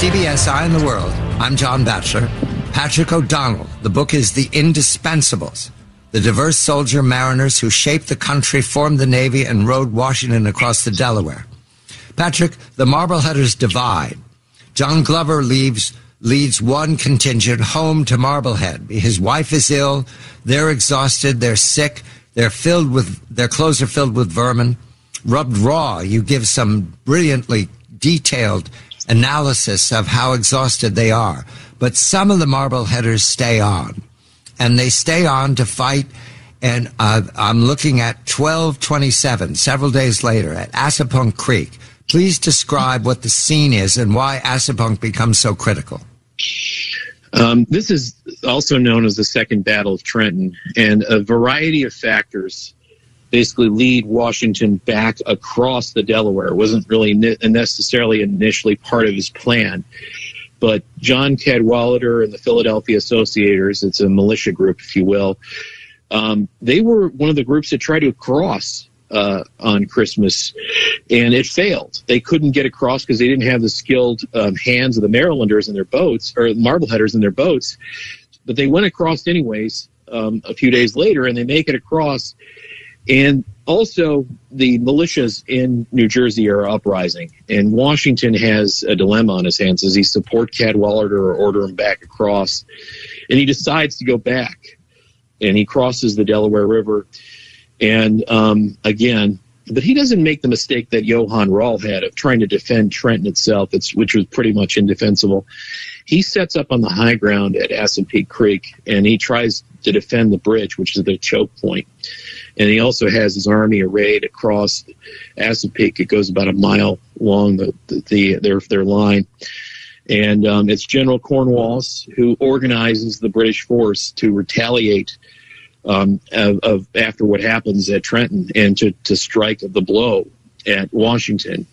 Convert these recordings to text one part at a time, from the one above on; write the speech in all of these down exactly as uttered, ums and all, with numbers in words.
C B S Eye on the World, I'm John Batchelor. Patrick O'Donnell. The book is The Indispensables. The diverse soldier mariners who shaped the country, formed the Navy, and rode Washington across the Delaware. Patrick, the Marbleheaders divide. John Glover leaves, leads one contingent home to Marblehead. His wife is ill. They're exhausted. They're sick. They're filled with, their clothes are filled with vermin. Rubbed raw, you give some brilliantly detailed analysis of how exhausted they are. But some of the Marbleheaders stay on, and they stay on to fight. And uh, I'm looking at twelve twenty-seven, several days later, at Assapunk Creek. Please describe what the scene is and why Assapunk becomes so critical. Um, this is also known as the Second Battle of Trenton, and a variety of factors basically lead Washington back across the Delaware. It wasn't really ne- necessarily initially part of his plan, but John Cadwalader and the Philadelphia Associators, it's a militia group, if you will, um, they were one of the groups that tried to cross uh, on Christmas, and it failed. They couldn't get across because they didn't have the skilled um, hands of the Marylanders in their boats, or Marbleheaders in their boats, but they went across anyways um, a few days later, and they make it across. And also, the militias in New Jersey are uprising, and Washington has a dilemma on his hands. Does he support Cadwalader or order him back across? And he decides to go back, and he crosses the Delaware River. And um, again, but he doesn't make the mistake that Johann Rall had of trying to defend Trenton itself, it's, which was pretty much indefensible. He sets up on the high ground at Assapunk Creek, and he tries to defend the bridge, which is the choke point. And he also has his army arrayed across Assapunk. It goes about a mile long, the, the their their line. And um, it's General Cornwallis who organizes the British force to retaliate um, of, of after what happens at Trenton and to, to strike the blow at Washington.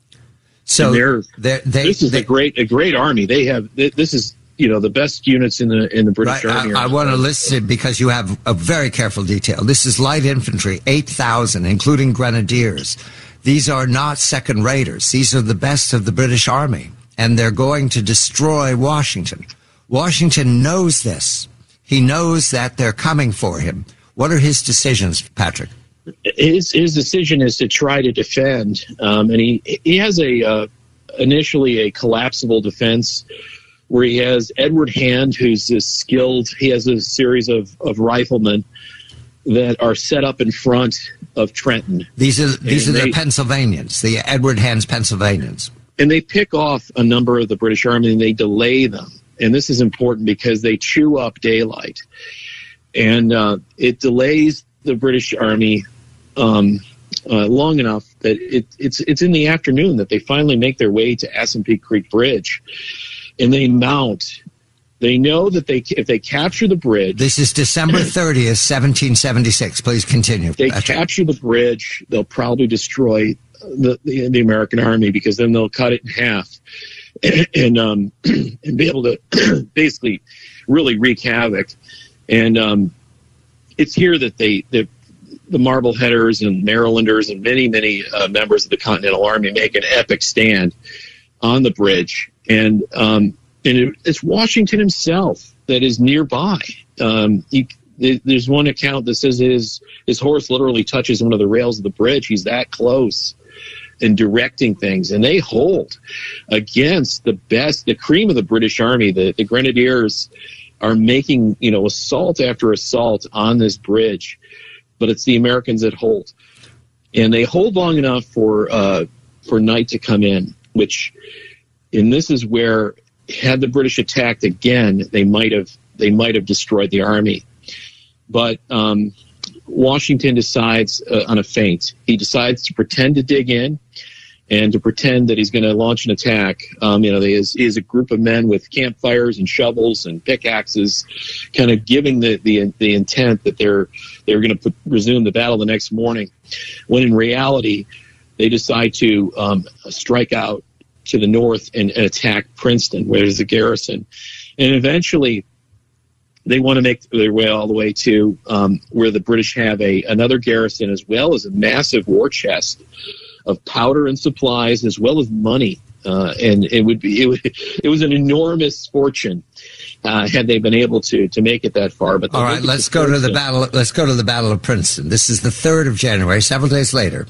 So they're, they're, they, this is they, a great a great army. They have this is. You know, the best units in the in the British right, Army. I, I want to list it because you have a very careful detail. This is light infantry, eight thousand, including grenadiers. These are not second raters. These are the best of the British Army, and they're going to destroy Washington. Washington knows this. He knows that they're coming for him. What are his decisions, Patrick? His his decision is to try to defend, um, and he he has a uh, initially a collapsible defense, where he has Edward Hand, who's this skilled, he has a series of, of riflemen that are set up in front of Trenton. These are these and are they, the Pennsylvanians, the Edward Hand's Pennsylvanians. And they pick off a number of the British Army and they delay them. And this is important because they chew up daylight. And uh, it delays the British Army um, uh, long enough that it, it's, it's in the afternoon that they finally make their way to Assapunk Creek Bridge. And they mount. They know that they if they capture the bridge. This is December thirtieth, seventeen seventy-six. Please continue. If they Patrick. capture the bridge, they'll probably destroy the, the the American army, because then they'll cut it in half and and, um, and be able to basically really wreak havoc. And um, it's here that they the the Marbleheaders and Marylanders and many many uh, members of the Continental Army make an epic stand on the bridge. And um, and it, it's Washington himself that is nearby. Um, he, there's one account that says his his horse literally touches one of the rails of the bridge. He's that close in directing things, and they hold against the best, the cream of the British Army. The, the Grenadiers are making, you know, assault after assault on this bridge, but it's the Americans that hold, and they hold long enough for uh, for night to come in, which. And this is where, had the British attacked again, they might have they might have destroyed the army. But um, Washington decides uh, on a feint. He decides to pretend to dig in and to pretend that he's going to launch an attack. Um, you know, he is, he is a group of men with campfires and shovels and pickaxes, kind of giving the the, the intent that they're they're going to resume the battle the next morning. When in reality, they decide to um, strike out to the north and, and attack Princeton, where there's a garrison. And eventually they want to make their way all the way to um, where the British have a another garrison, as well as a massive war chest of powder and supplies, as well as money. uh, and it would be it, would, it was an enormous fortune uh, had they been able to to make it that far. But all right, let's go to the battle. Let's go to the Battle of Princeton. This is the third of January, several days later,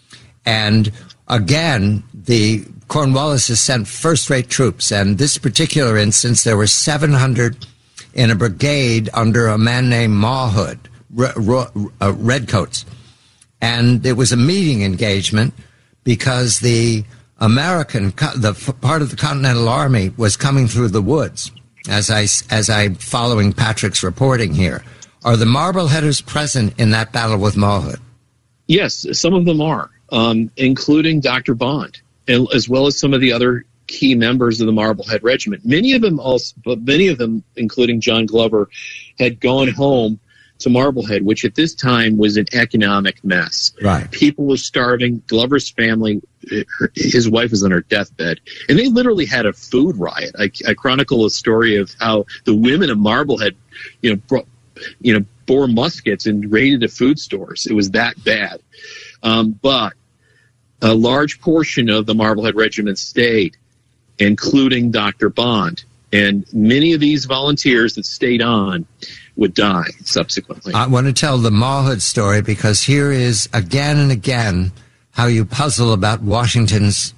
and again the Cornwallis has sent first-rate troops, and this particular instance, there were seven hundred in a brigade under a man named Mawhood, re- ro- uh, redcoats. And it was a meeting engagement because the American, the f- part of the Continental Army was coming through the woods, as I, as I'm following Patrick's reporting here. Are the Marbleheaders present in that battle with Mawhood? Yes, some of them are, um, including Doctor Bond, and, as well as some of the other key members of the Marblehead Regiment. Many of them also, but many of them, including John Glover, had gone home to Marblehead, which at this time was an economic mess. Right. People were starving. Glover's family, his wife was on her deathbed, and they literally had a food riot. I, I chronicle a story of how the women of Marblehead, you know, brought, you know, bore muskets and raided the food stores. It was that bad. Um, but a large portion of the Marblehead Regiment stayed, including Doctor Bond. And many of these volunteers that stayed on would die subsequently. I want to tell the Mawhood story because here is again and again how you puzzle about Washington's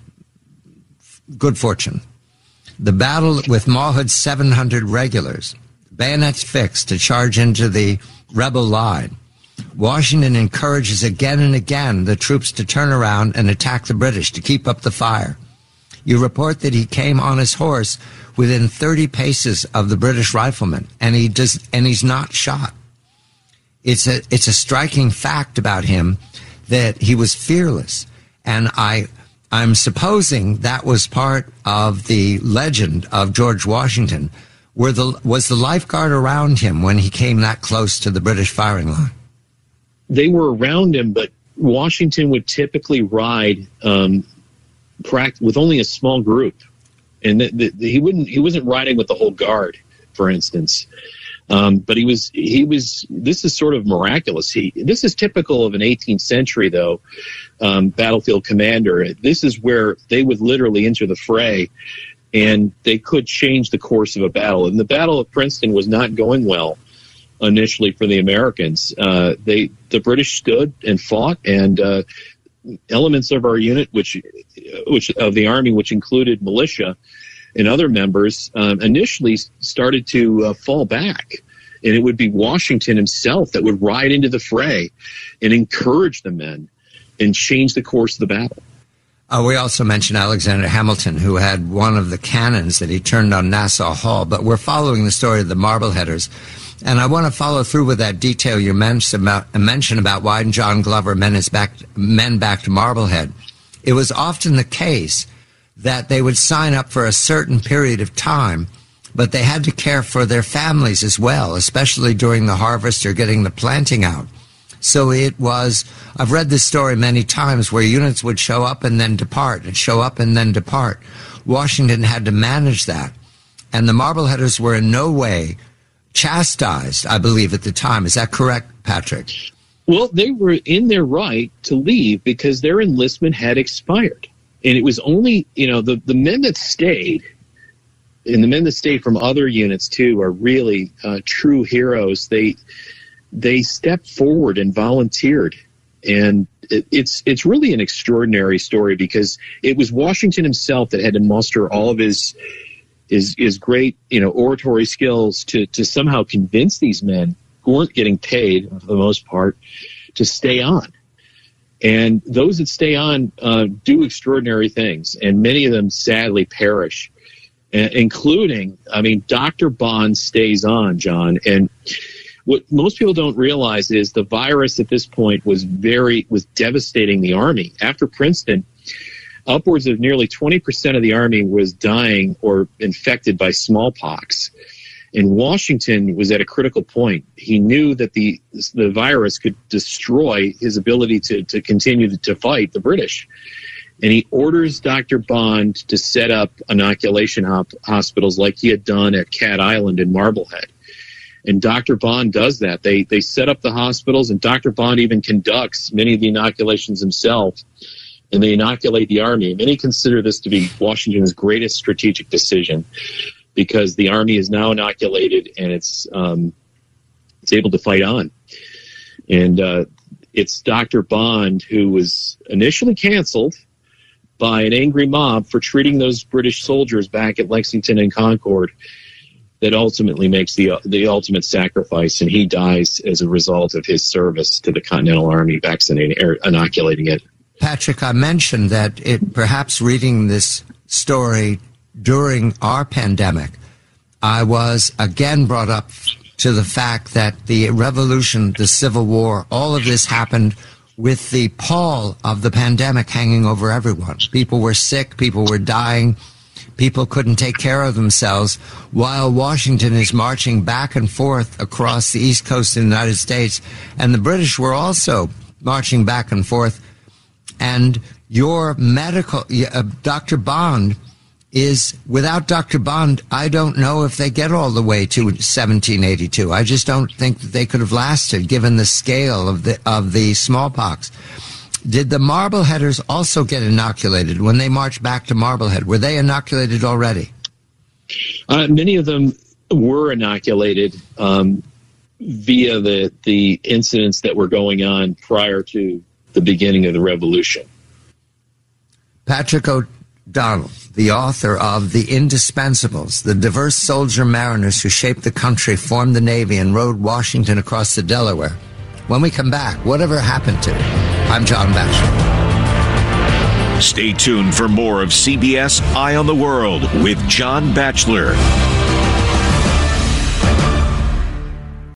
good fortune. The battle with Mawhood's seven hundred regulars, bayonets fixed to charge into the rebel line. Washington encourages again and again the troops to turn around and attack the British to keep up the fire. You report that he came on his horse within thirty paces of the British riflemen, and he does, and he's not shot. It's a it's a striking fact about him that he was fearless, and I I'm supposing that was part of the legend of George Washington. Were the was the lifeguard around him when he came that close to the British firing line? They were around him, but Washington would typically ride um, with only a small group. And the, the, he wouldn't. He wasn't riding with the whole guard, for instance. Um, but he was. He was. This is sort of miraculous. He. This is typical of an eighteenth century, though, um, battlefield commander. This is where they would literally enter the fray, and they could change the course of a battle. And the Battle of Princeton was not going well initially for the Americans. Uh, they. The British stood and fought, and uh, elements of our unit, which, which of the Army, which included militia and other members, um, initially started to uh, fall back. And it would be Washington himself that would ride into the fray and encourage the men and change the course of the battle. Uh, we also mentioned Alexander Hamilton, who had one of the cannons that he turned on Nassau Hall. But we're following the story of the Marbleheaders. And I want to follow through with that detail you mentioned about, mentioned about why John Glover men, is back, men back to Marblehead. It was often the case that they would sign up for a certain period of time, but they had to care for their families as well, especially during the harvest or getting the planting out. So it was, I've read this story many times where units would show up and then depart, and show up and then depart. Washington had to manage that. And the Marbleheaders were in no way chastised, I believe, at the time. Is that correct, Patrick? Well, they were in their right to leave because their enlistment had expired. And it was only, you know, the, the men that stayed, and the men that stayed from other units, too, are really uh, true heroes. They they stepped forward and volunteered. And it, it's it's really an extraordinary story because it was Washington himself that had to muster all of his his, his great, you know, oratory skills to, to somehow convince these men who weren't getting paid, for the most part, to stay on. And those that stay on uh, do extraordinary things, and many of them sadly perish, uh, including, I mean, Doctor Bond stays on, John. And what most people don't realize is the virus at this point was very, was devastating the Army. After Princeton, upwards of nearly twenty percent of the Army was dying or infected by smallpox. And Washington was at a critical point. He knew that the the virus could destroy his ability to, to continue to fight the British. And he orders Doctor Bond to set up inoculation hop- hospitals like he had done at Cat Island in Marblehead. And Doctor Bond does that. They they set up the hospitals, and Doctor Bond even conducts many of the inoculations himself. and they inoculate the Army. Many consider this to be Washington's greatest strategic decision, because the Army is now inoculated and it's um, it's able to fight on. And uh, it's Doctor Bond, who was initially canceled by an angry mob for treating those British soldiers back at Lexington and Concord, that ultimately makes the the ultimate sacrifice, and he dies as a result of his service to the Continental Army, vaccinating or inoculating it. Patrick, I mentioned that it, perhaps reading this story during our pandemic, I was again brought up to the fact that the revolution, the Civil War, all of this happened with the pall of the pandemic hanging over everyone. People were sick, people were dying, people couldn't take care of themselves, while Washington is marching back and forth across the East Coast of the United States, and the British were also marching back and forth. And your medical, uh, Doctor Bond is, without Doctor Bond, I don't know if they get all the way to seventeen eighty-two. I just don't think that they could have lasted, given the scale of the of the smallpox. Did the Marbleheaders also get inoculated when they marched back to Marblehead? Were they inoculated already? Uh, many of them were inoculated um, via the the incidents that were going on prior to the beginning of the revolution. Patrick O'Donnell, the author of The Indispensables, the diverse soldier mariners who shaped the country, formed the Navy, and rode Washington across the Delaware. When we come back, whatever happened to it? I'm John Batchelor. Stay tuned for more of C B S Eye on the World with John Batchelor.